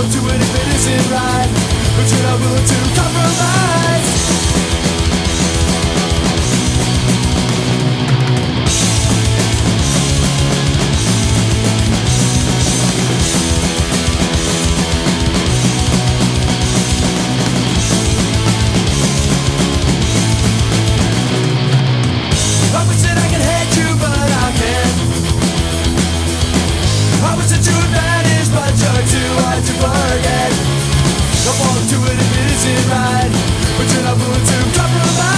won't do it if it isn't right, but you're not willing to compromise. I wish that I could hate you, but I can't. I wish that you advantage, but you're too hard to forget. I won't do it if it isn't right, but you're not willing to compromise.